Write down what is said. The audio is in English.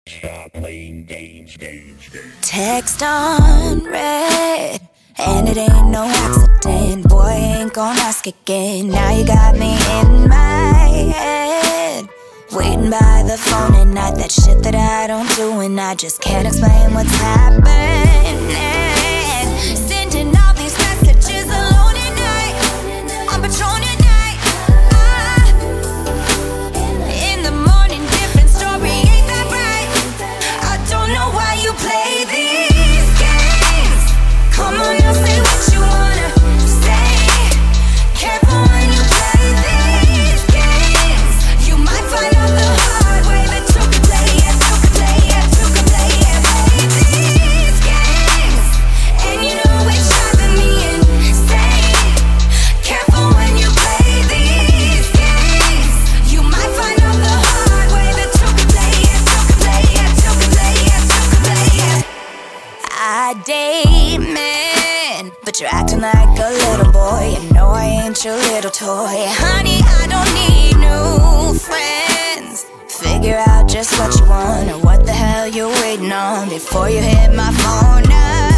Stop playing games. Text on red, and it ain't no accident. Boy, ain't gon' ask again. Now you got me in my head, waiting by the phone at night. That shit that I don't do, and I just can't explain what's happening. Sending all these messages alone at night, on Patron at night. In the morning, different story, ain't that right? I don't know why you play these games. Come on now, say what you wanna say. Careful when you play these games. You might find out the hard way that you can play it, you can play it, you can play it. Play these games, and you know it's driving me insane. Careful when you play these games. You might find out the hard way that you can play it, you can play it, you can play it, you can play it. I date men, but you're acting like a little boy. You know I ain't your little toy. Honey, I don't need new friends. Figure out just what you want, or what the hell you're waiting on before you hit my phone up.